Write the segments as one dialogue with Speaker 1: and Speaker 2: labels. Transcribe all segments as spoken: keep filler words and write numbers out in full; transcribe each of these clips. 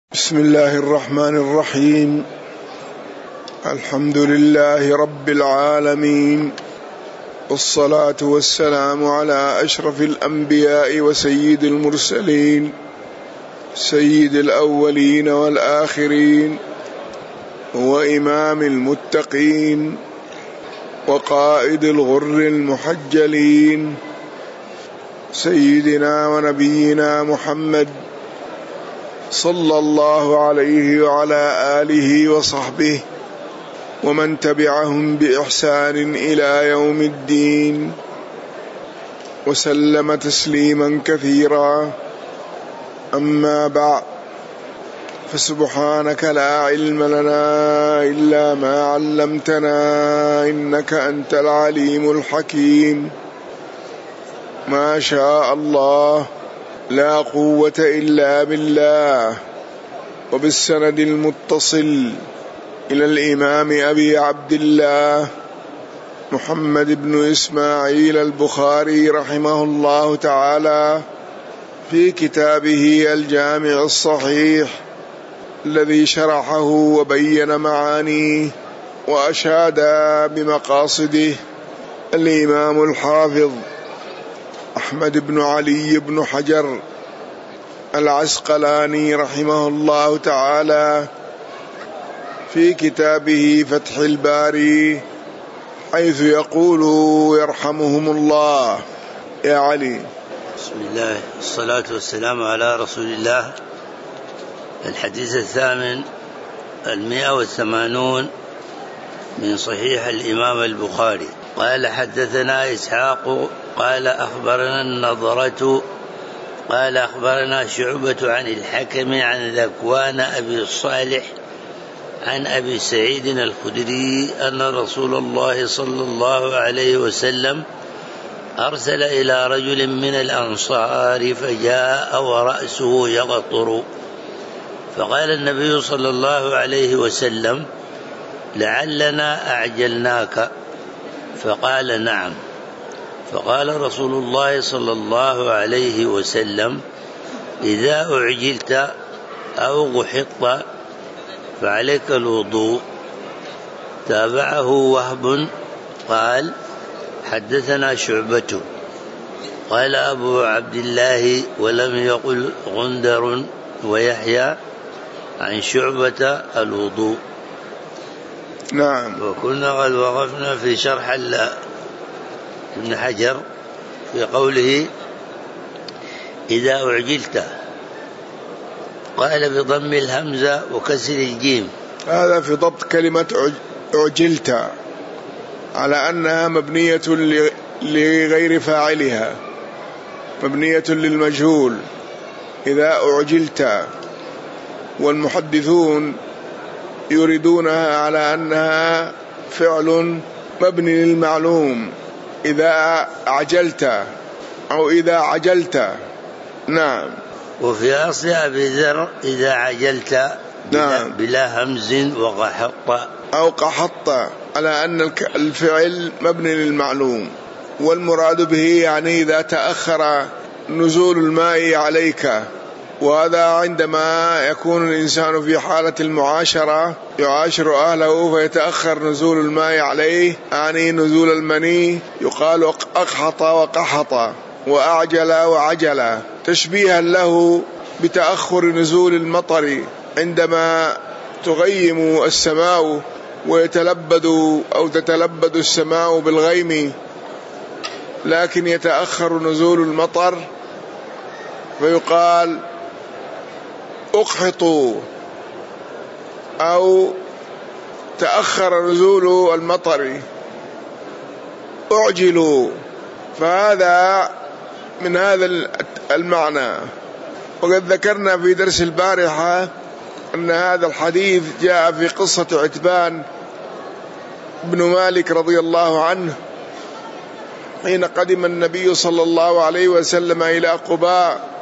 Speaker 1: بسم الله الرحمن الرحيم. الحمد لله رب العالمين، والصلاة والسلام على أشرف الأنبياء وسيد المرسلين، سيد الأولين والآخرين، وإمام المتقين، وقائد الغر المحجلين، سيدنا ونبينا محمد صلى الله عليه وعلى آله وصحبه ومن تبعهم بإحسان إلى يوم الدين، وسلم تسليما كثيرا. أما بعد، فسبحانك لا علم لنا إلا ما علمتنا إنك أنت العليم الحكيم. ما شاء الله، لا قوة إلا بالله. وبالسند المتصل إلى الإمام أبي عبد الله محمد بن إسماعيل البخاري رحمه الله تعالى في كتابه الجامع الصحيح الذي شرحه وبين معانيه وأشاد بمقاصده الإمام الحافظ أحمد بن علي بن حجر العسقلاني رحمه الله تعالى في كتابه فتح الباري، حيث يقول يرحمهم الله. يا علي.
Speaker 2: بسم الله، الصلاة والسلام على رسول الله. الحديث الثامن المئة والثمانون من صحيح الإمام البخاري. قال: حدثنا إسحاق قال أخبرنا النضرة قال أخبرنا شعبة عن الحكم عن ذكوان أبي الصالح عن أبي سعيد الخدري أن رسول الله صلى الله عليه وسلم أرسل إلى رجل من الأنصار فجاء ورأسه يقطر، فقال النبي صلى الله عليه وسلم: لعلنا أعجلناك؟ فقال: نعم. فقال رسول الله صلى الله عليه وسلم: إذا أعجلت أو غحطت فعليك الوضوء. تابعه وهب قال: حدثنا شعبة قال أبو عبد الله ولم يقل غندر ويحيى عن شعبة الوضوء.
Speaker 1: نعم.
Speaker 2: وكنا قد وقفنا في شرح ابن حجر في قوله: إذا أعجلت، قال بضم الهمزة وكسر الجيم.
Speaker 1: هذا في ضبط كلمة أعجلت على أنها مبنية لغير فاعلها، مبنية للمجهول. إذا أعجلت، والمحدثون يريدونها على أنها فعل مبني للمعلوم، إذا عجلت أو إذا عجلت. نعم.
Speaker 2: وفي أصل أبي ذر إذا عجلت بلا, نعم. بلا همز وقحط
Speaker 1: أو قحط، على أن الفعل مبني للمعلوم، والمراد به يعني إذا تأخر نزول الماء عليك. وهذا عندما يكون الإنسان في حالة المعاشرة يعاشر أهله فيتأخر نزول الماء عليه، يعني نزول المني، يقال أقحط وقحط وأعجل وعجل، تشبيها له بتأخر نزول المطر عندما تغيم السماء ويتلبد أو تتلبد السماء بالغيم، لكن يتأخر نزول المطر فيقال أقحطوا، أو تأخر نزول المطر أعجلوا. فهذا من هذا المعنى. وقد ذكرنا في درس البارحة أن هذا الحديث جاء في قصة عتبان بن مالك رضي الله عنه حين قدم النبي صلى الله عليه وسلم إلى قباء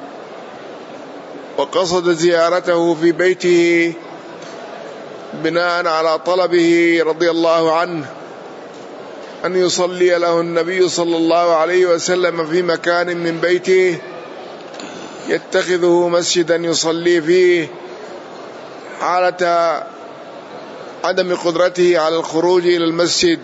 Speaker 1: وقصد زيارته في بيته بناء على طلبه رضي الله عنه أن يصلي له النبي صلى الله عليه وسلم في مكان من بيته يتخذه مسجدا يصلي فيه حالة عدم قدرته على الخروج إلى المسجد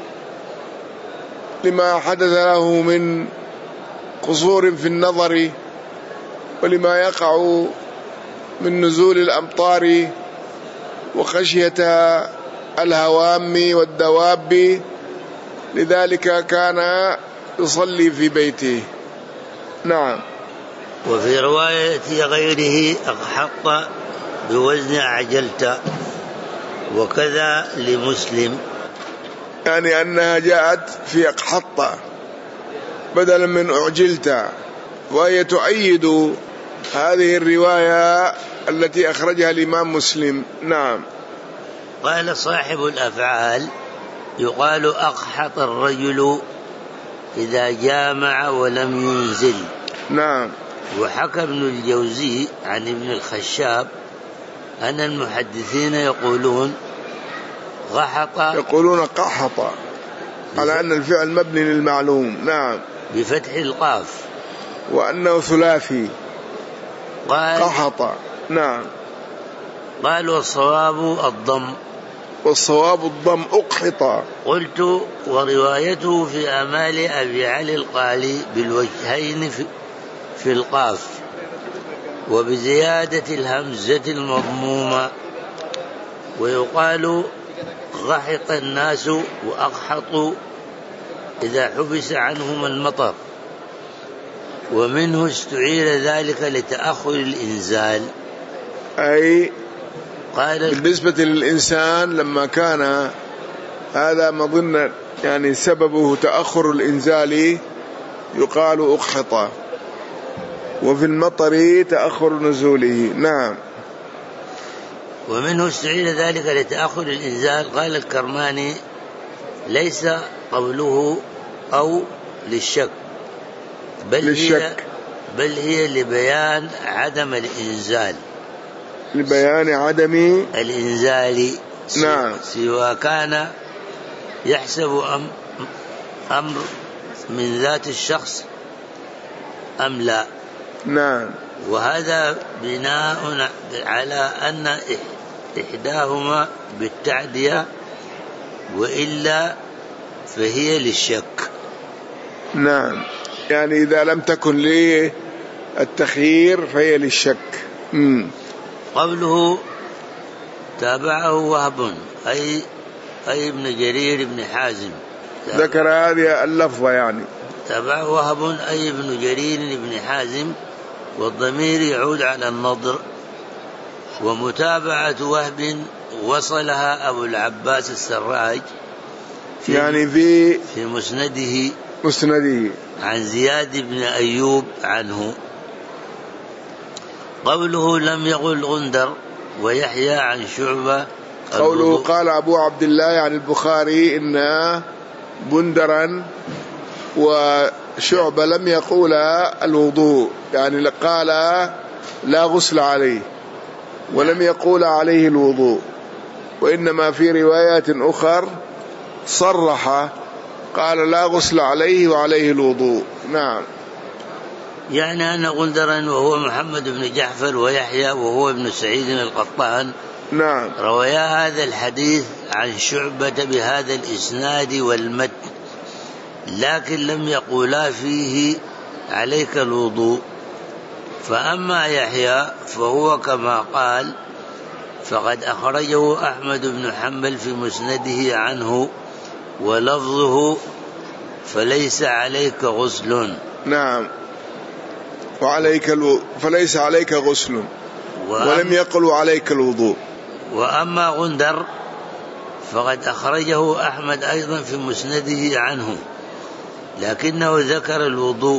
Speaker 1: لما حدث له من قصور في النظر ولما يقع من نزول الأمطار وخشية الهوام والدواب، لذلك كان يصلي في بيته. نعم.
Speaker 2: وفي رواية غيره أقحط بوزن أعجلت، وكذا لمسلم،
Speaker 1: يعني أنها جاءت في أقحط بدلا من أعجلت، وهي تؤيد هذه الرواية التي أخرجها الإمام مسلم. نعم.
Speaker 2: قال صاحب الأفعال: يقال أقحط الرجل إذا جامع ولم ينزل.
Speaker 1: نعم.
Speaker 2: وحكى ابن الجوزي عن ابن الخشاب أن المحدثين يقولون غحط،
Speaker 1: يقولون قحط على أن الفعل مبني للمعلوم. نعم.
Speaker 2: بفتح القاف،
Speaker 1: وأنه ثلاثي.
Speaker 2: قال
Speaker 1: قحط. نعم.
Speaker 2: قال والصواب الضم.
Speaker 1: والصواب الضم أقحط.
Speaker 2: قلت وروايته في أمال أبي علي القالي بالوجهين في, في القاف وبزيادة الهمزة المضمومة، ويقال غحط الناس وأقحطوا إذا حبس عنهم المطر، ومنه استعير ذلك لتأخر الإنزال.
Speaker 1: أي
Speaker 2: قال
Speaker 1: بالنسبة للإنسان لما كان هذا مظنة يعني سببه تأخر الإنزال يقال أقحط، وفي المطر تأخر نزوله. نعم.
Speaker 2: ومنه استعير ذلك لتأخر الإنزال. قال الكرماني: ليس قوله أو للشك، بل
Speaker 1: للشك.
Speaker 2: هي بل هي لبيان عدم الإنزال،
Speaker 1: لبيان عدم
Speaker 2: الإنزال.
Speaker 1: نعم.
Speaker 2: سواء كان يحسب أم أمر من ذات الشخص أم لا.
Speaker 1: نعم.
Speaker 2: وهذا بناء على أن إحداهما بالتعدية، وإلا فهي للشك.
Speaker 1: نعم. يعني إذا لم تكن لي التخيير فهي للشك. مم.
Speaker 2: قوله تابعه وهب أي أي ابن جرير بن حازم،
Speaker 1: ذكر هذه اللفظة يعني
Speaker 2: تابعه وهب أي ابن جرير بن حازم، والضمير يعود على النضر. ومتابعة وهب وصلها أبو العباس السراج في
Speaker 1: يعني في
Speaker 2: في مسنده
Speaker 1: مسنده
Speaker 2: عن زياد بن أيوب عنه. قوله لم يقل غندر ويحيى عن شعبة.
Speaker 1: قوله قال أبو عبد الله عن البخاري إن بندرا وشعبة لم يقول الوضوء، يعني قال لا غسل عليه ولم يقول عليه الوضوء، وإنما في روايات أخر صرح قال لا غسل عليه وعليه الوضوء. نعم.
Speaker 2: يعني أن غندرا وهو محمد بن جعفر ويحيى وهو ابن سعيد القطان
Speaker 1: نعم
Speaker 2: روايا هذا الحديث عن شعبة بهذا الإسناد والمتن، لكن لم يقولا فيه عليك الوضوء. فأما يحيى فهو كما قال، فقد أخرجه أحمد بن حنبل في مسنده عنه ولفظه فليس عليك غسل.
Speaker 1: نعم. وعليك الو... فليس عليك غسل وأم... ولم يقل عليك الوضوء.
Speaker 2: وأما غندر فقد أخرجه أحمد أيضا في مسنده عنه، لكنه ذكر الوضوء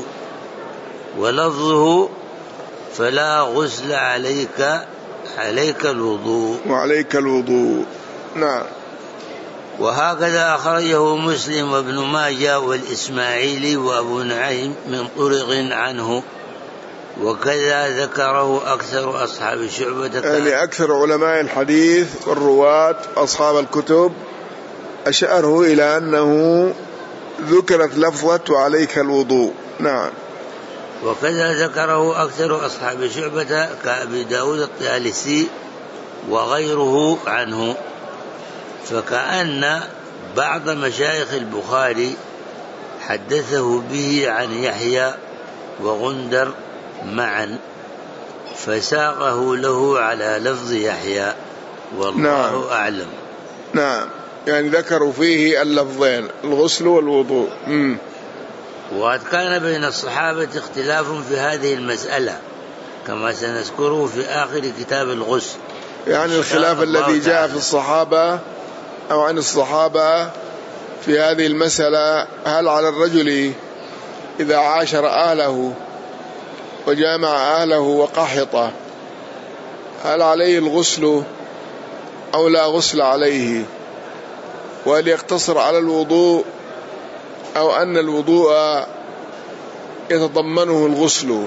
Speaker 2: ولفظه فلا غسل عليك عليك الوضوء
Speaker 1: وعليك الوضوء. نعم.
Speaker 2: وهكذا أخرجه مسلم وابن ماجه والإسماعيلي وأبو نعيم من طرق عنه، وكذا ذكره أكثر أصحاب شعبة،
Speaker 1: يعني أكثر علماء الحديث والرواة أصحاب الكتب أشاروا إلى أنه ذكرت لفظة وعليك الوضوء. نعم.
Speaker 2: وكذا ذكره أكثر أصحاب شعبة كأبي داود الطيالسي وغيره عنه، فكأن بعض مشايخ البخاري حدثه به عن يحيى وغندر معا فساقه له على لفظ يحيى، والله نعم. أعلم.
Speaker 1: نعم، يعني ذكروا فيه اللفظين الغسل والوضوء. مم.
Speaker 2: وقد كان بين الصحابة اختلاف في هذه المسألة كما سنذكره في آخر كتاب الغسل.
Speaker 1: يعني الخلاف الذي جاء في الصحابة أو عن الصحابة في هذه المسألة، هل على الرجل إذا عاشر أهله وجامع أهله وقحط هل عليه الغسل أو لا غسل عليه، وهل يقتصر على الوضوء أو أن الوضوء يتضمنه الغسل؟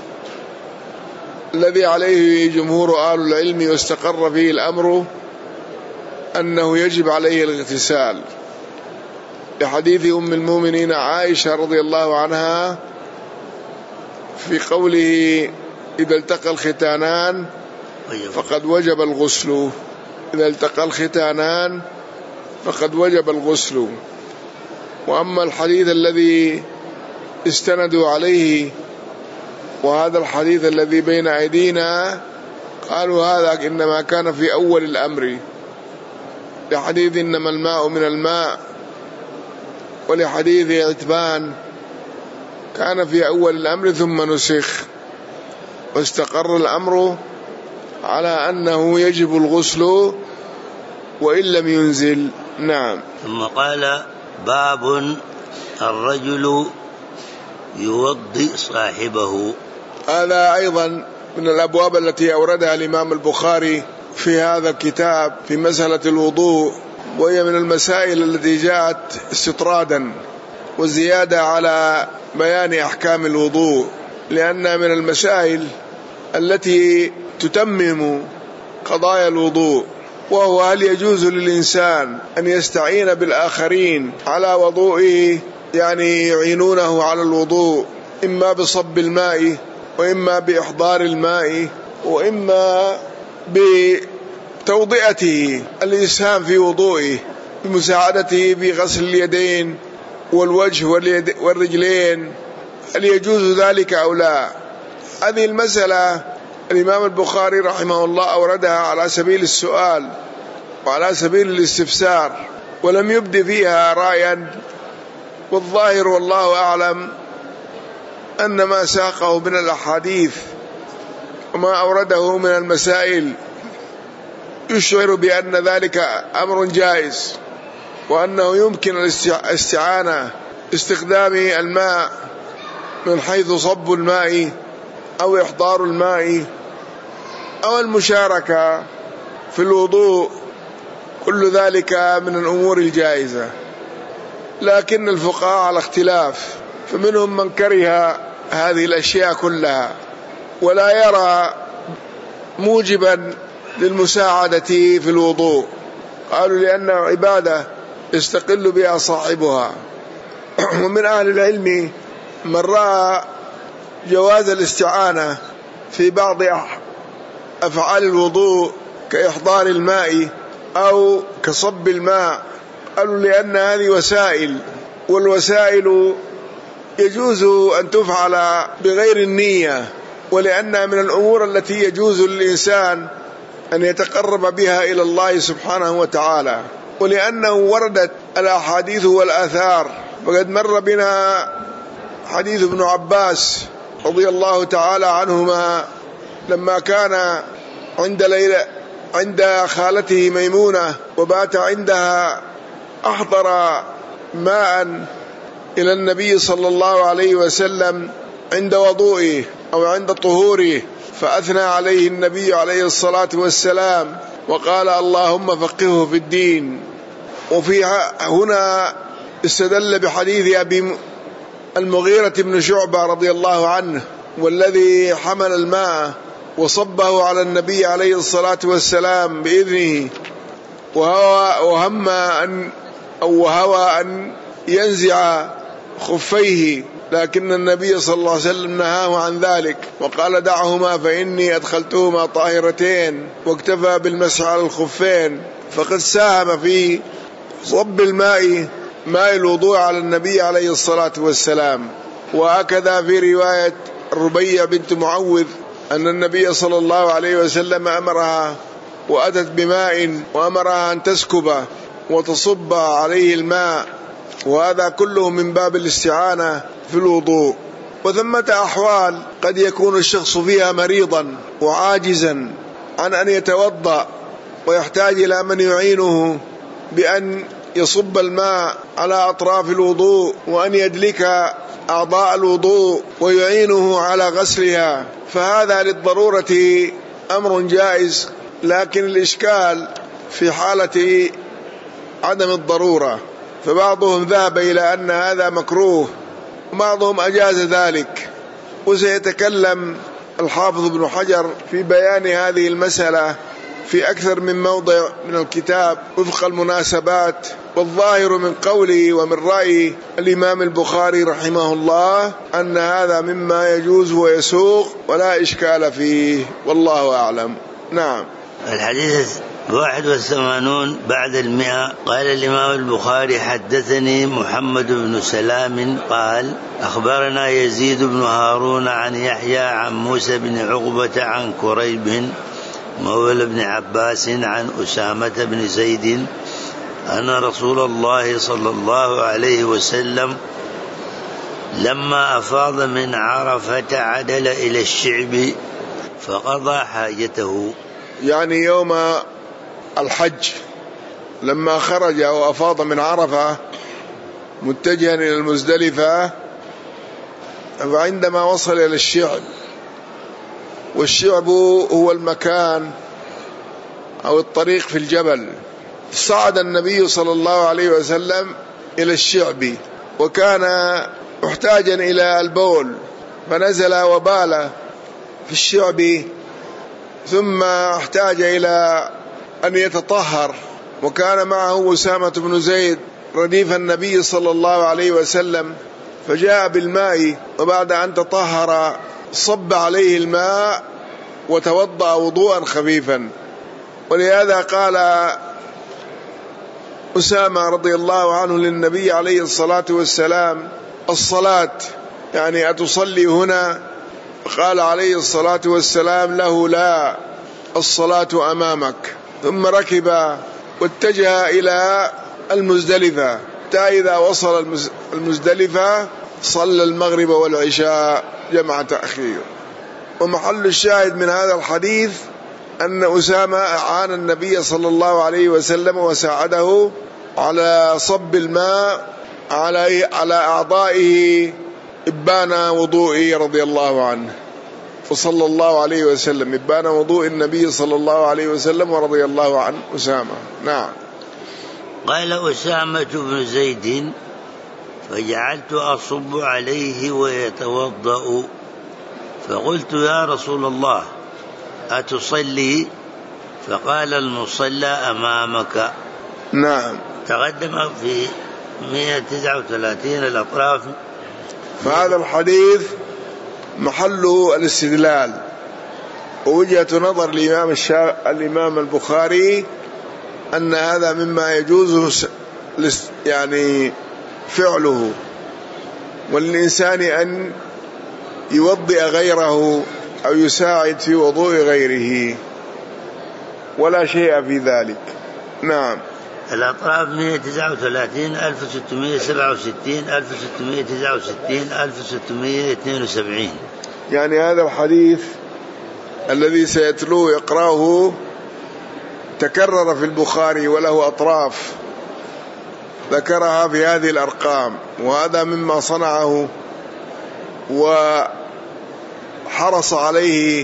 Speaker 1: الذي عليه جمهور أهل العلم واستقر فيه الأمر أنه يجب عليه الاغتسال، لحديث أم المؤمنين عائشة رضي الله عنها في قوله إذا التقى الختانان فقد وجب الغسل، إذا التقى الختانان فقد وجب الغسل. وأما الحديث الذي استندوا عليه وهذا الحديث الذي بين أيدينا قالوا هذا إنما كان في أول الأمر، لحديث إنما الماء من الماء، ولحديث عتبان كان في أول الأمر ثم نسخ، واستقر الأمر على أنه يجب الغسل وإن لم ينزل. نعم.
Speaker 2: ثم قال باب الرجل يوضئ صاحبه.
Speaker 1: هذا أيضا من الأبواب التي أوردها الإمام البخاري في هذا الكتاب في مسألة الوضوء، وهي من المسائل التي جاءت استطرادا وزيادة على بيان أحكام الوضوء، لأنها من المسائل التي تتمم قضايا الوضوء، وهو هل يجوز للإنسان أن يستعين بالآخرين على وضوئه، يعني يعينونه على الوضوء إما بصب الماء وإما بإحضار الماء وإما بتوضئته الإسهام في وضوئه بمساعدته بغسل اليدين والوجه والرجلين، هل يجوز ذلك أو لا؟ هذه المسألة الإمام البخاري رحمه الله أوردها على سبيل السؤال وعلى سبيل الاستفسار، ولم يبد فيها رأيا، والظاهر والله أعلم أن ما ساقه من الأحاديث وما أورده من المسائل يشعر بأن ذلك أمر جائز، وأنه يمكن الاستعانة استخدام الماء من حيث صب الماء أو إحضار الماء أو المشاركة في الوضوء، كل ذلك من الأمور الجائزة. لكن الفقهاء على اختلاف، فمنهم من كره هذه الأشياء كلها ولا يرى موجبا للمساعدة في الوضوء، قالوا لأنها عبادة يستقل بها صاحبها. ومن أهل العلم من رأى جواز الاستعانة في بعض أفعال الوضوء كإحضار الماء أو كصب الماء، قالوا لأن هذه وسائل، والوسائل يجوز أن تفعل بغير النية، ولأنها من الأمور التي يجوز للإنسان أن يتقرب بها إلى الله سبحانه وتعالى، ولأنه وردت الأحاديث والآثار. وقد مر بنا حديث ابن عباس رضي الله تعالى عنهما لما كان عند ليلة عند خالته ميمونة وبات عندها، أحضر ماء إلى النبي صلى الله عليه وسلم عند وضوئه أو عند طهوره، فأثنى عليه النبي عليه الصلاة والسلام وقال اللهم فقهه في الدين. وفي هنا استدل بحديث أبي المغيرة بن شعبة رضي الله عنه، والذي حمل الماء وصبه على النبي عليه الصلاة والسلام بإذنه، وهم أن أو وهوى أن ينزع خفيه لكن النبي صلى الله عليه وسلم نهاه عن ذلك وقال دعهما فإني أدخلتهما طاهرتين، واكتفى بالمسح على الخفين، فقد ساهم في صب الماء ماء الوضوء على النبي عليه الصلاة والسلام. وهكذا في رواية ربيع بنت معوذ أن النبي صلى الله عليه وسلم أمرها وأتت بماء وأمرها أن تسكب وتصب عليه الماء، وهذا كله من باب الاستعانة في الوضوء. وثمة أحوال قد يكون الشخص فيها مريضا وعاجزا عن أن يتوضأ ويحتاج إلى من يعينه بأن يصب الماء على أطراف الوضوء وأن يدلك أعضاء الوضوء ويعينه على غسلها، فهذا للضرورة أمر جائز. لكن الإشكال في حالة عدم الضرورة، فبعضهم ذهب إلى أن هذا مكروه وبعضهم أجاز ذلك. وسيتكلم الحافظ ابن حجر في بيان هذه المسألة في أكثر من موضع من الكتاب وفق المناسبات. والظاهر من قوله ومن رأي الإمام البخاري رحمه الله أن هذا مما يجوز ويسوق ولا إشكال فيه، والله أعلم. نعم.
Speaker 2: الحديث واحد والثمانون بعد المئة. قال الإمام البخاري حدثني محمد بن سلام قال أخبرنا يزيد بن هارون عن يحيى عن موسى بن عقبة عن كريب مولى بن عباس عن أسامة بن زيد أن رسول الله صلى الله عليه وسلم لما أفاض من عرفة عدل إلى الشعب فقضى حاجته،
Speaker 1: يعني يوم الحج لما خرج وأفاض من عرفة متجها إلى المزدلفة، فعندما وصل إلى الشعب، والشعب هو المكان أو الطريق في الجبل، صعد النبي صلى الله عليه وسلم إلى الشعب وكان محتاجا إلى البول، فنزل وبال في الشعب ثم احتاج إلى أن يتطهر، وكان معه أسامة بن زيد رديف النبي صلى الله عليه وسلم، فجاء بالماء وبعد أن تطهر صب عليه الماء وتوضأ وضوءا خفيفا. ولهذا قال أسامة رضي الله عنه للنبي عليه الصلاة والسلام الصلاة، يعني أتصلي هنا؟ قال عليه الصلاة والسلام له لا، الصلاة أمامك. ثم ركب واتجه إلى المزدلفة، حتى إذا وصل المزدلفة صلى المغرب والعشاء جمع تأخير. ومحل الشاهد من هذا الحديث أن أسامة أعان النبي صلى الله عليه وسلم وساعده على صب الماء على على أعضائه إبان وضوئه رضي الله عنه، فصلى الله عليه وسلم إبان وضوء النبي صلى الله عليه وسلم ورضي الله عن أسامة. نعم.
Speaker 2: قال أسامة بن زيد فجعلت أصب عليه ويتوضأ، فقلت يا رسول الله أتصلي؟ فقال المصلى أمامك.
Speaker 1: نعم.
Speaker 2: تقدم في مئة وتسعة وثلاثين الأطراف.
Speaker 1: فهذا الحديث محل الاستدلال ووجهة نظر الإمام, الإمام البخاري أن هذا مما يجوز يعني فعله، والإنسان أن يوضئ غيره أو يساعد في وضوء غيره، ولا شيء في ذلك. نعم.
Speaker 2: الأطراف مئة وتسعة وثلاثين ألف وستمئة وسبعة وستين ألف وستمئة وتسعة وستين ألف وستمئة واثنين وسبعين.
Speaker 1: يعني هذا الحديث الذي سيتلوه يقرأه تكرر في البخاري وله أطراف ذكرها في هذه الأرقام، وهذا مما صنعه وحرص عليه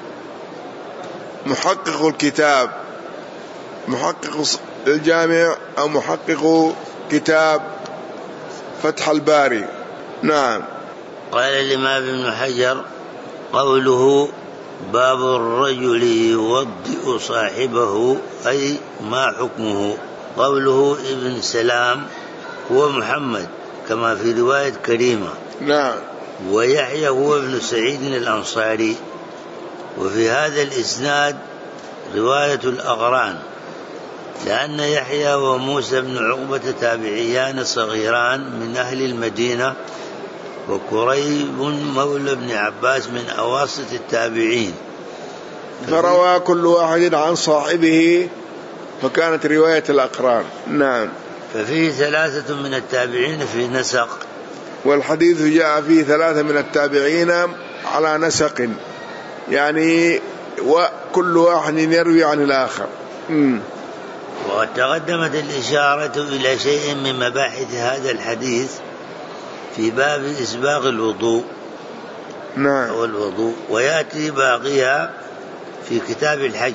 Speaker 1: محقق الكتاب، محقق الجامع أو محقق كتاب فتح الباري. نعم.
Speaker 2: قال الإمام ابن حجر قوله باب الرجل يوضئ صاحبه أي ما حكمه. قوله ابن سلام هو محمد كما في رواية كريمة،
Speaker 1: نعم.
Speaker 2: ويحيى هو ابن سعيد الأنصاري. وفي هذا الإسناد رواية الأغران، لأن يحيى وموسى بن عقبة تابعيان صغيران من أهل المدينة، وكريب مولى بن عباس من أواسط التابعين،
Speaker 1: فروى كل واحد عن صاحبه، فكانت رواية الأقران. نعم.
Speaker 2: ففيه ثلاثة من التابعين في نسق،
Speaker 1: والحديث جاء فيه ثلاثة من التابعين على نسق، يعني وكل واحد يروي عن الآخر. مم.
Speaker 2: وقد تقدمت الإشارة إلى شيء من مباحث هذا الحديث في باب إسباغ الوضوء.
Speaker 1: نعم.
Speaker 2: أو الوضوء، ويأتي باقيها في كتاب الحج.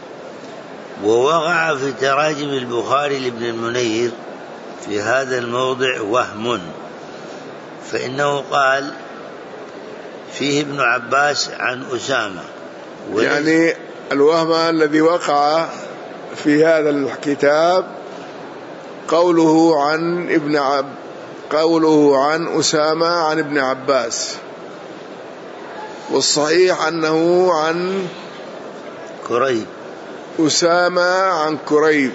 Speaker 2: ووقع في تراجم البخاري لابن المنير في هذا الموضع وهم، فإنه قال فيه ابن عباس عن أسامة،
Speaker 1: يعني الوهم الذي وقع في هذا الكتاب قوله عن ابن عب قوله عن أسامة عن ابن عباس، والصحيح أنه عن
Speaker 2: كريب،
Speaker 1: أسامة عن كريب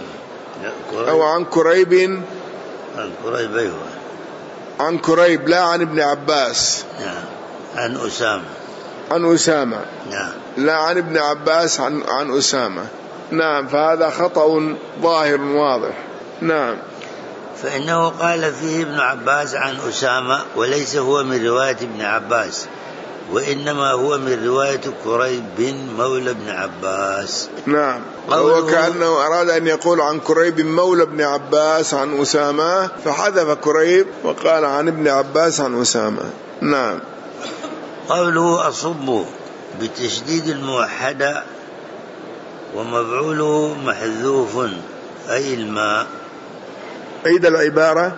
Speaker 1: أو عن كريب
Speaker 2: عن كريب أيوة.
Speaker 1: عن كريب لا عن ابن عباس.
Speaker 2: نعم. عن أسامة
Speaker 1: عن أسامة.
Speaker 2: نعم.
Speaker 1: لا عن ابن عباس عن عن أسامة. نعم. فهذا خطأ ظاهر واضح. نعم.
Speaker 2: فإنه قال فيه ابن عباس عن أسامة، وليس هو من رواية ابن عباس، وإنما هو من رواية كريب بن مولى ابن عباس.
Speaker 1: نعم. وكأنه أراد أن يقول عن كريب مولى ابن عباس عن أسامة، فحذف كريب وقال عن ابن عباس عن أسامة. نعم.
Speaker 2: قوله أصب بتشديد الموحدة ومفعوله محذوف أي الماء.
Speaker 1: عيد العبارة.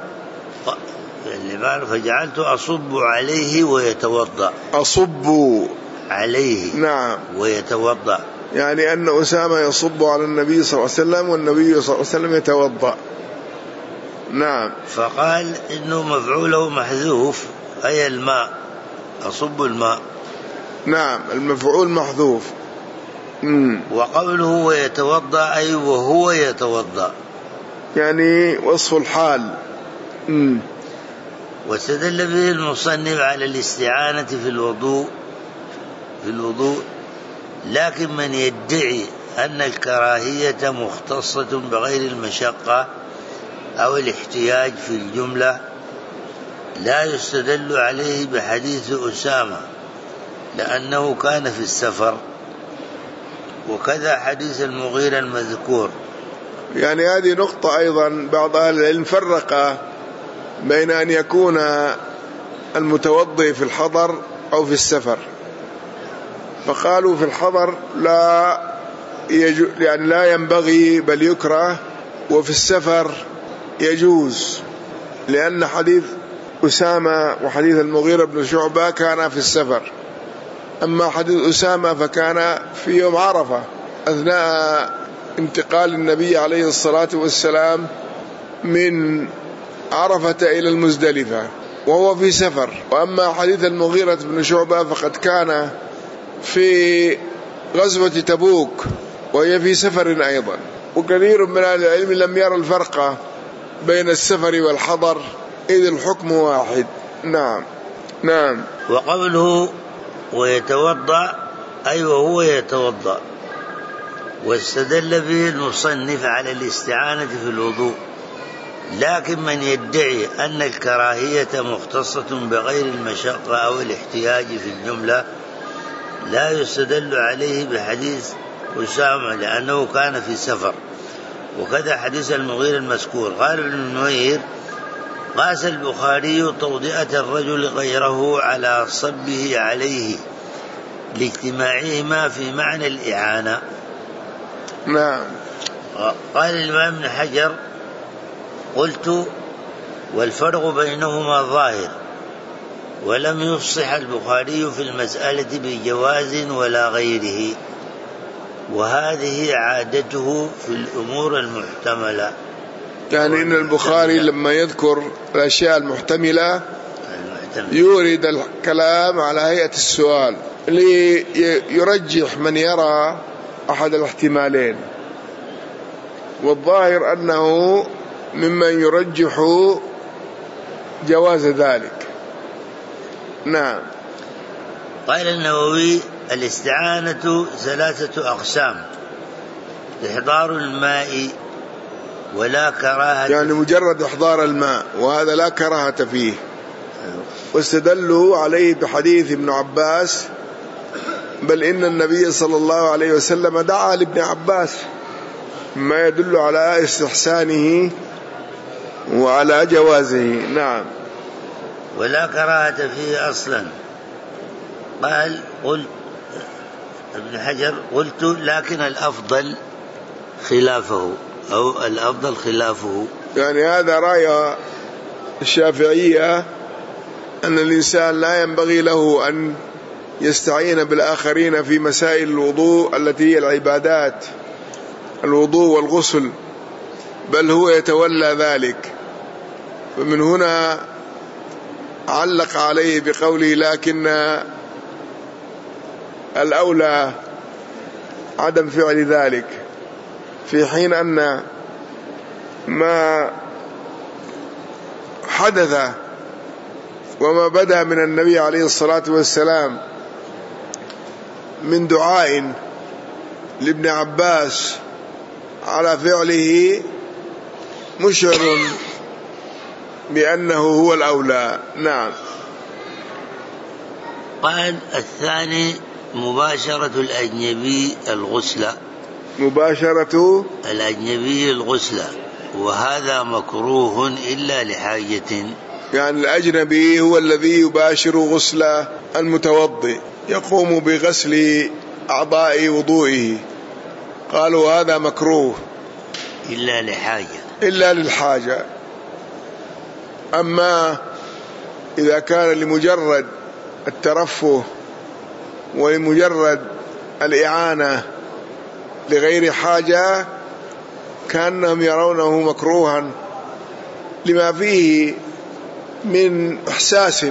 Speaker 2: العبارة فجعلت أصب عليه ويتوضأ.
Speaker 1: أصب
Speaker 2: عليه.
Speaker 1: نعم.
Speaker 2: ويتوضأ،
Speaker 1: يعني أن أسامة يصب على النبي صلى الله عليه وسلم والنبي صلى الله عليه وسلم يتوضأ. نعم.
Speaker 2: فقال إنه مفعوله محذوف أي الماء، أصب الماء.
Speaker 1: نعم. المفعول محذوف. مم.
Speaker 2: وقوله ويتوضأ أي وهو يتوضأ،
Speaker 1: يعني وصف الحال. مم.
Speaker 2: واستدل به المصنف على الاستعانة في الوضوء في الوضوء لكن من يدعي أن الكراهية مختصة بغير المشقة أو الاحتياج في الجملة لا يستدل عليه بحديث أسامة لأنه كان في السفر، وكذا حديث المغيرة المذكور.
Speaker 1: يعني هذه نقطة أيضا بعض أهل العلم فرق بين أن يكون المتوضئ في الحضر أو في السفر، فقالوا في الحضر لا يجو يعني لا ينبغي بل يكره، وفي السفر يجوز، لأن حديث أسامة وحديث المغيرة بن شعبة كان في السفر، أما حديث أسامة فكان في يوم عرفة أثناء انتقال النبي عليه الصلاة والسلام من عرفة إلى المزدلفة وهو في سفر. وأما حديث المغيرة بن شعبة فقد كان في غزوة تبوك وهي في سفر أيضا. وكثير من أهل العلم لم يرى الفرق بين السفر والحضر إذ الحكم واحد. نعم. نعم.
Speaker 2: وقوله ويتوضأ أي وهو يتوضأ، واستدل به المصنف على الاستعانة في الوضوء لكن من يدعي أن الكراهية مختصة بغير المشقة أو الاحتياج في الجملة لا يستدل عليه بحديث أسامة لأنه كان في سفر، وكذا حديث المغيرة المذكور. قال ابن المنير قاس البخاري توضئة الرجل غيره على صبه عليه لاجتماعهما في معنى الإعانة.
Speaker 1: نعم.
Speaker 2: قال الإمام ابن حجر قلت والفرق بينهما ظاهر، ولم يفصح البخاري في المسألة بجواز ولا غيره، وهذه عادته في الأمور المحتملة.
Speaker 1: يعني إن البخاري لما يذكر الأشياء المحتملة يورد الكلام على هيئة السؤال ليرجح من يرى أحد الاحتمالين، والظاهر أنه ممن يرجح جواز ذلك. نعم.
Speaker 2: قال النووي: الاستعانة ثلاثة أقسام: إحضار الماء ولا كراهة،
Speaker 1: يعني مجرد إحضار الماء، وهذا لا كراهة فيه. واستدلوا عليه بحديث ابن عباس: بل إن النبي صلى الله عليه وسلم دعا لابن عباس، ما يدل على استحسانه وعلى جوازه. نعم.
Speaker 2: ولا كراهة فيه أصلا. قال قل ابن حجر: قلت لكن الأفضل خلافه، أو الأفضل خلافه.
Speaker 1: يعني هذا رأي الشافعية أن الإنسان لا ينبغي له أن يستعين بالآخرين في مسائل الوضوء التي هي العبادات، الوضوء والغسل، بل هو يتولى ذلك. ومن هنا علق عليه بقوله: لكن الأولى عدم فعل ذلك، في حين أن ما حدث وما بدأ من النبي عليه الصلاة والسلام من دعاء لابن عباس على فعله مشعر بأنه هو الأولى. نعم.
Speaker 2: قال الثاني: مباشرة الأجنبي الغسل.
Speaker 1: مباشرة
Speaker 2: الأجنبي الغسل، وهذا مكروه إلا لحاجة.
Speaker 1: يعني الأجنبي هو الذي يباشر غسل المتوضئ، يقوم بغسل أعضاء وضوئه، قالوا هذا مكروه
Speaker 2: إلا لحاجة،
Speaker 1: إلا للحاجة. أما إذا كان لمجرد الترفه ولمجرد الإعانة لغير حاجة كأنهم يرونه مكروها، لما فيه من إحساس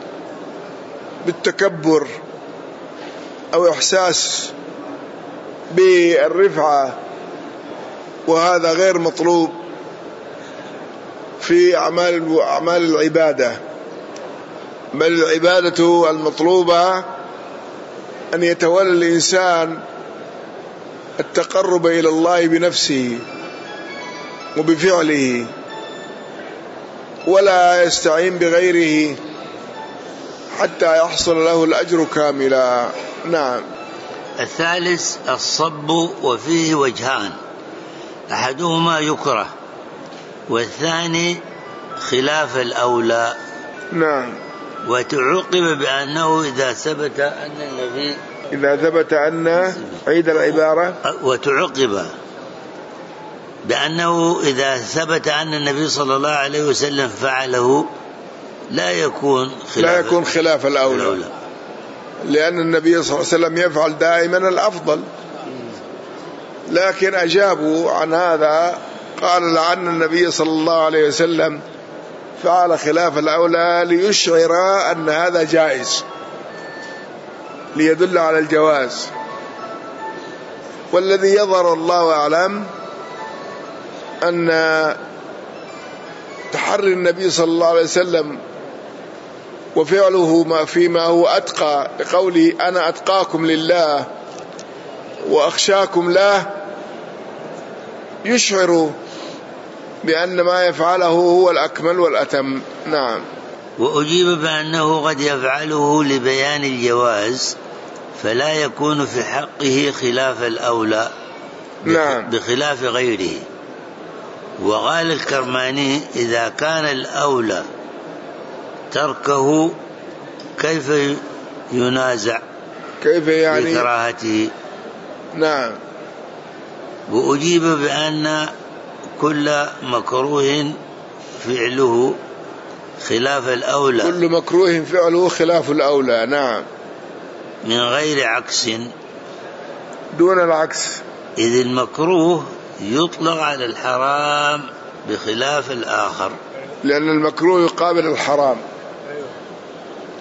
Speaker 1: بالتكبر أو إحساس بالرفعة، وهذا غير مطلوب في أعمال أعمال العبادة. بل العبادة المطلوبة أن يتولى الإنسان التقرب إلى الله بنفسه وبفعله، ولا يستعين بغيره حتى يحصل له الأجر كاملا. نعم.
Speaker 2: الثالث الصب، وفيه وجهان: أحدهما يكره، والثاني خلاف الأولى.
Speaker 1: نعم.
Speaker 2: وتعقب بأنه إذا ثبت أن النبي
Speaker 1: إذا ثبت أن عيد العبارة
Speaker 2: وتعقب بأنه إذا ثبت أن النبي صلى الله عليه وسلم فعله لا يكون خلاف
Speaker 1: لا يكون خلاف الأولى, الأولى. لأن النبي صلى الله عليه وسلم يفعل دائما الأفضل، لكن أجابوا عن هذا، قال لعن النبي صلى الله عليه وسلم فعل خلاف الأولى ليشعر أن هذا جائز، ليدل على الجواز. والذي يظهر الله أعلم أن تحري النبي صلى الله عليه وسلم وفعله ما فيما هو أتقى، لقوله أنا أتقاكم لله وأخشاكم له، يشعر بأن ما يفعله هو الأكمل والأتم. نعم.
Speaker 2: وأجيب بأنه قد يفعله لبيان الجواز، فلا يكون في حقه خلاف الأولى.
Speaker 1: نعم.
Speaker 2: بخلاف غيره. وقال الكرماني: إذا كان الأولى تركه كيف ينازع
Speaker 1: كيف يعني
Speaker 2: بكراهته؟
Speaker 1: نعم.
Speaker 2: وأجيب بأن كل مكروه فعله خلاف الأولى،
Speaker 1: كل مكروه فعله خلاف الأولى. نعم.
Speaker 2: من غير عكس،
Speaker 1: دون العكس،
Speaker 2: إذ المكروه يطلق على الحرام بخلاف الآخر،
Speaker 1: لأن المكروه يقابل الحرام.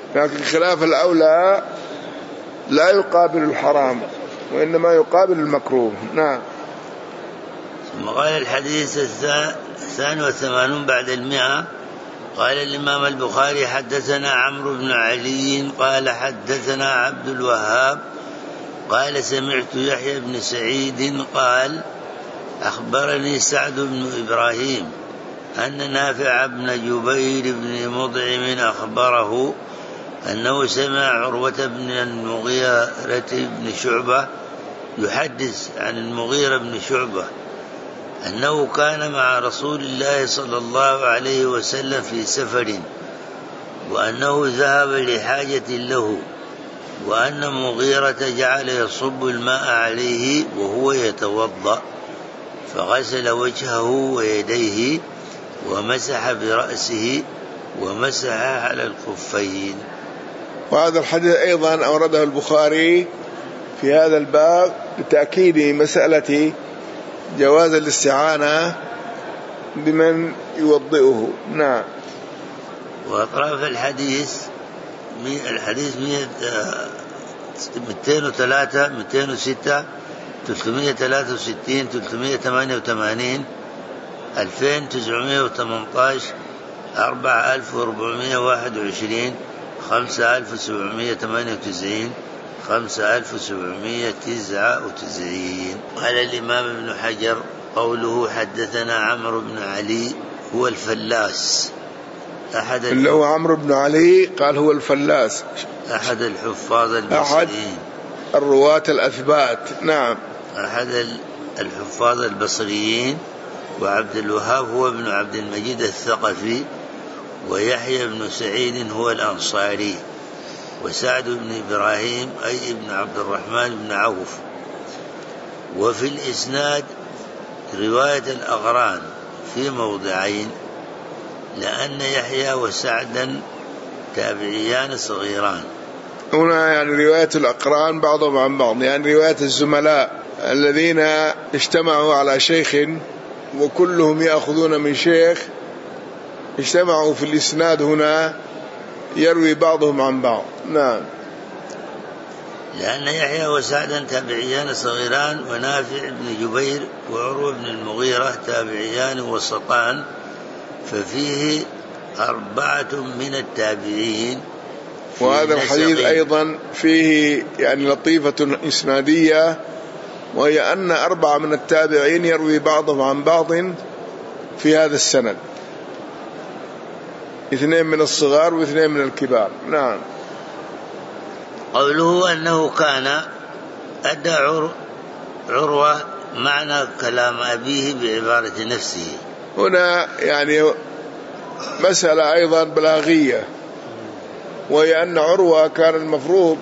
Speaker 1: لكن خلاف الأولى لا يقابل الحرام وإنما يقابل المكروه. نعم.
Speaker 2: ثم قال الحديث الثاني والثمانون بعد المئة. قال الإمام البخاري حدثنا عمرو بن علي قال حدثنا عبد الوهاب قال سمعت يحيى بن سعيد قال أخبرني سعد بن إبراهيم أن نافع بن جبير بن مطعم أخبره أنه سمع عروة بن المغيرة بن شعبة يحدث عن المغيرة بن شعبة أنه كان مع رسول الله صلى الله عليه وسلم في سفر وأنه ذهب لحاجة له وأن مغيرة جعل يصب الماء عليه وهو يتوضأ فغسل وجهه ويديه ومسح برأسه ومسح على الخفين.
Speaker 1: وهذا الحديث أيضا أورده البخاري في هذا الباب لتأكيد مسألة جواز الاستعانة بمن يوضئه. نعم.
Speaker 2: وأطراف الحديث الحديث مئتين وثلاثة مئتين وستة ثلاثمائة وثلاثة وستين ثلاثمائة وثمانية وثمانين ألفين وتسعمائة وثمانية عشر أربعة آلاف وأربعمائة وواحد وعشرين خمسة آلاف وسبعمائة وثمانية وتسعين خمسة آلاف وسبعمائة وتسعة وتسعين. قال الإمام ابن حجر قوله حدثنا عمرو بن علي هو الفلاس أحد
Speaker 1: اللي هو عمرو بن علي قال هو الفلاس
Speaker 2: أحد الحفاظ البصريين
Speaker 1: أحد الرواة الأثبات. نعم.
Speaker 2: أحد الحفاظ البصريين. وعبد الوهاب هو ابن عبد المجيد الثقفي ويحيى بن سعيد هو الأنصاري وسعد بن إبراهيم أي ابن عبد الرحمن بن عوف. وفي الإسناد رواية الأغران في موضعين لأن يحيى وسعدا تابعيان صغيران.
Speaker 1: هنا يعني رواية الأقران بعضهم عن بعض، يعني رواية الزملاء الذين اجتمعوا على شيخ وكلهم يأخذون من شيخ اجتمعوا في الإسناد هنا يروي بعضهم عن بعض. نعم.
Speaker 2: لأن يحيى وسعدا تابعيان صغيران ونافع بن جبير وعروة بن المغيرة تابعيان وسطان ففيه أربعة من التابعين.
Speaker 1: وهذا الحديث أيضا فيه يعني لطيفة إسنادية وهي أن أربعة من التابعين يروي بعضهم عن بعض في هذا السند، اثنين من الصغار واثنين من الكبار. نعم.
Speaker 2: قوله أنه كان أدى عروة معنى كلام أبيه بعبارة نفسه.
Speaker 1: هنا يعني مسألة أيضا بلاغية وهي أن عروة كان المفروض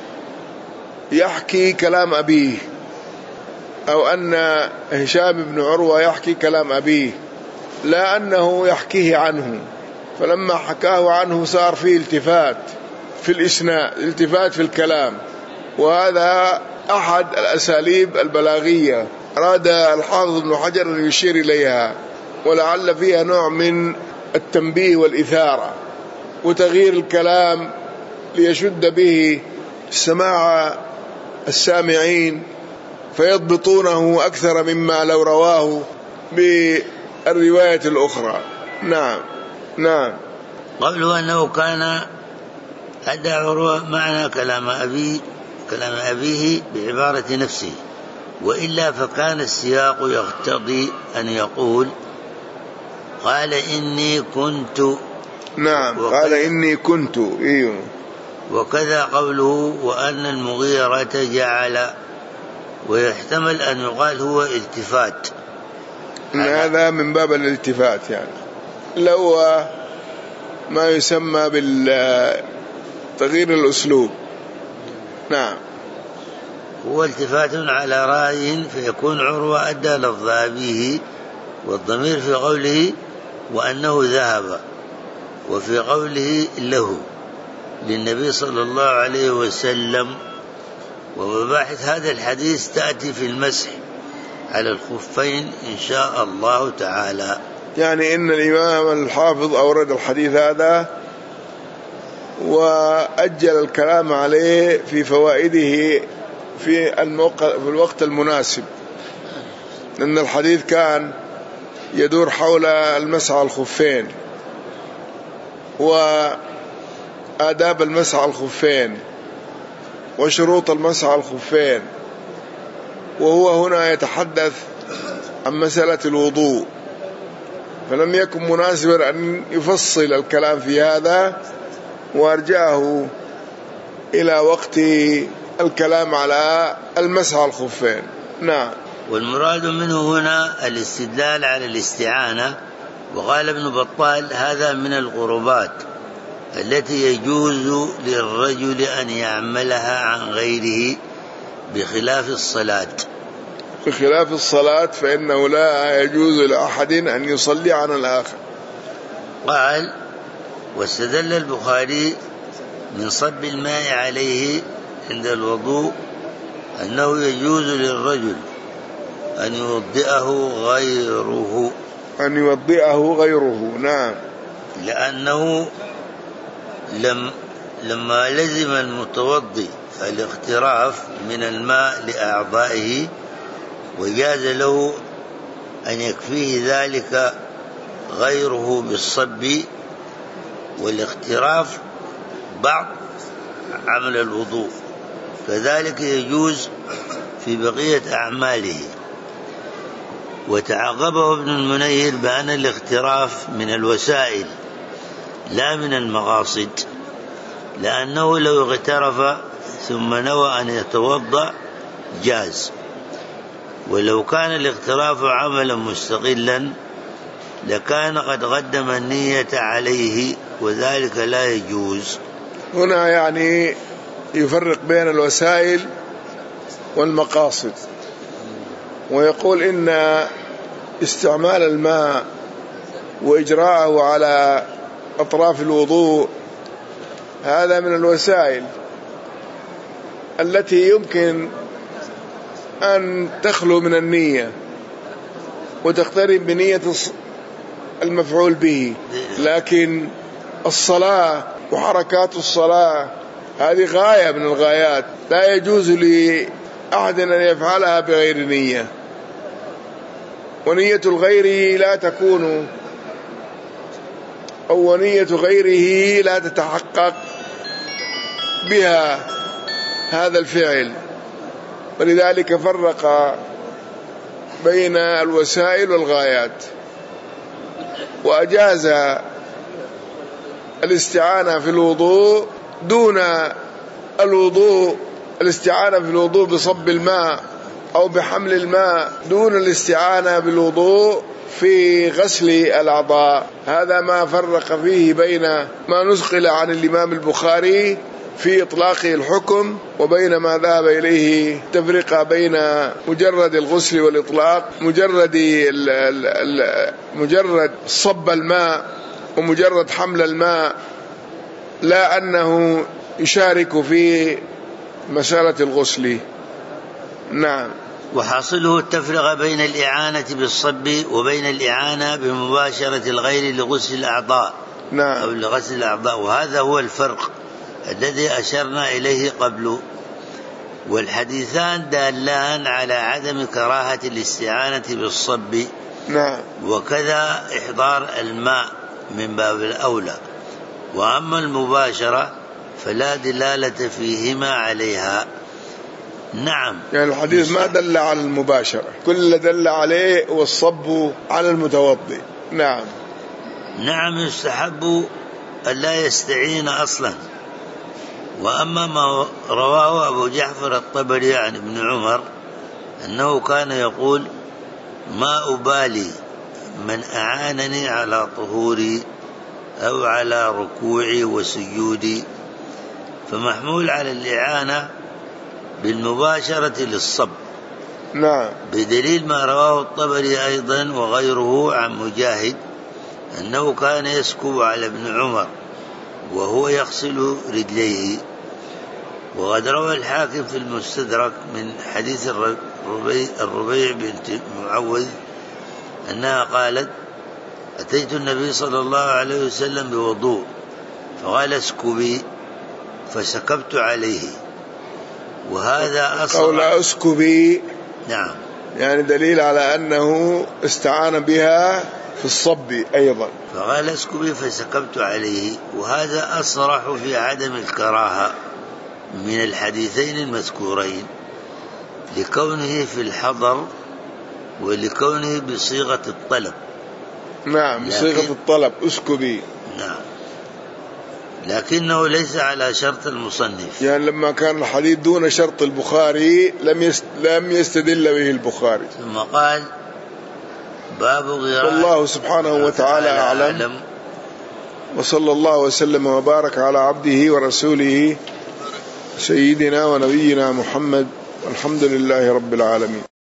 Speaker 1: يحكي كلام أبيه أو أن هشام بن عروة يحكي كلام أبيه لا أنه يحكيه عنه، فلما حكاه عنه صار فيه التفات في الإسناد، التفات في الكلام، وهذا أحد الأساليب البلاغية أراد الحافظ ابن حجر أن يشير إليها ولعل فيها نوع من التنبيه والإثارة وتغيير الكلام ليشد به سماع السامعين فيضبطونه أكثر مما لو رواه بالرواية الأخرى. نعم. نعم.
Speaker 2: قبل أنه كان أدى عروة معنى كلام أبيه كلام أبيه بعبارة نفسه، وإلا فكان السياق يقتضي أن يقول قال إني كنت.
Speaker 1: نعم. قال إني كنت. إيوه.
Speaker 2: وكذا قوله وأن المغيرة جعل، ويحتمل أن يقال هو التفات.
Speaker 1: هذا من باب الالتفات، يعني لو ما يسمى بالتغيير الأسلوب. نعم.
Speaker 2: هو التفات على رأي فيكون عروة أدى لفظ أبيه، والضمير في قوله وأنه ذهب، وفي قوله له للنبي صلى الله عليه وسلم. ومباحث هذا الحديث تأتي في المسح على الخفين إن شاء الله تعالى.
Speaker 1: يعني إن الإمام الحافظ أورد الحديث هذا وأجل الكلام عليه في فوائده في الموقع في الوقت المناسب، لأن الحديث كان يدور حول المسح على الخفين وآداب المسح على الخفين وشروط المسح على الخفين، وهو هنا يتحدث عن مسألة الوضوء، فلم يكن مناسبا أن يفصل الكلام في هذا وأرجعه إلى وقت الكلام على المسح على الخفين. نعم.
Speaker 2: والمراد منه هنا الاستدلال على الاستعانة. وقال ابن بطال هذا من القربات التي يجوز للرجل أن يعملها عن غيره بخلاف الصلاة.
Speaker 1: بخلاف الصلاة فإنه لا يجوز لأحد أن يصلي عن الآخر.
Speaker 2: قال واستدل البخاري من صب الماء عليه عند الوضوء أنه يجوز للرجل أن يوضئه غيره
Speaker 1: أن يوضئه غيره. نعم.
Speaker 2: لأنه لم لما لزم المتوضي الاغتراف من الماء لأعضائه وجاز له أن يكفيه ذلك غيره بالصب، والاغتراف بعض عمل الوضوء، كذلك يجوز في بقية أعماله. وتعقبه ابن المنير بأن الاغتراف من الوسائل لا من المقاصد، لأنه لو اغترف ثم نوى أن يتوضأ جاز، ولو كان الاغتراف عملا مستقلا لكان قد قدم النية عليه وذلك لا يجوز.
Speaker 1: هنا يعني يفرق بين الوسائل والمقاصد، ويقول إن استعمال الماء وإجراءه على أطراف الوضوء هذا من الوسائل التي يمكن أن تخلو من النية وتقترن بنية المفعول به، لكن الصلاة وحركات الصلاة هذه غاية من الغايات لا يجوز لأحد أن يفعلها بغير نية، ونية الغير لا تكون أو نية غيره لا تتحقق بها هذا الفعل، ولذلك فرق بين الوسائل والغايات، وأجاز الاستعانة في الوضوء دون الوضوء الاستعانة في الوضوء بصب الماء أو بحمل الماء دون الاستعانة بالوضوء في غسل الأعضاء. هذا ما فرق فيه بين ما نسقل عن الإمام البخاري في إطلاقه الحكم وبين ما ذهب إليه تفرقة بين مجرد الغسل والإطلاق، مجرد ال ال ال مجرد صب الماء ومجرد حمل الماء، لا أنه يشارك في مسألة الغسل. نعم.
Speaker 2: وحاصله التفرقة بين الإعانة بالصب وبين الإعانة بمباشرة الغير لغسل الأعضاء.
Speaker 1: نعم.
Speaker 2: أو لغسل الأعضاء، وهذا هو الفرق الذي أشرنا إليه قبل. والحديثان دالان على عدم كراهة الاستعانة بالصب.
Speaker 1: نعم.
Speaker 2: وكذا إحضار الماء من باب الأولى. وأما المباشرة فلا دلالة فيهما عليها. نعم.
Speaker 1: يعني الحديث ما دل على المباشرة، كل دل عليه والصب على المتوضي. نعم.
Speaker 2: نعم. يستحب أن لا يستعين أصلا. وأما ما رواه أبو جعفر الطبري عن ابن عمر أنه كان يقول ما أبالي من أعانني على طهوري أو على ركوعي وسجودي، فمحمول على الإعانة بالمباشرة للصب.
Speaker 1: نعم.
Speaker 2: بدليل ما رواه الطبري أيضا وغيره عن مجاهد أنه كان يسكب على ابن عمر وهو يغسل رجليه. وقد روى الحاكم في المستدرك من حديث الربيع, الربيع بنت معوذ أنها قالت أتيت النبي صلى الله عليه وسلم بوضوء فقال اسكبي فسكبت عليه، وهذا أصرح.
Speaker 1: قول أسكبي
Speaker 2: نعم،
Speaker 1: يعني دليل على أنه استعان بها في الصب أيضا.
Speaker 2: فقال اسكبي فسكبت عليه، وهذا أصرح في عدم الكراهة من الحديثين المذكورين، لكونه في الحضر ولكونه بصيغة الطلب.
Speaker 1: نعم، بصيغة الطلب اسكبي.
Speaker 2: نعم، لكنه ليس على شرط المصنف،
Speaker 1: يعني لما كان الحديث دون شرط البخاري لم يست... لم يستدل به البخاري.
Speaker 2: ثم قال باب قراءة.
Speaker 1: والله سبحانه وتعالى أعلم، وصلى الله وسلم وبارك على عبده ورسوله سيدنا ونبينا محمد، والحمد لله رب العالمين.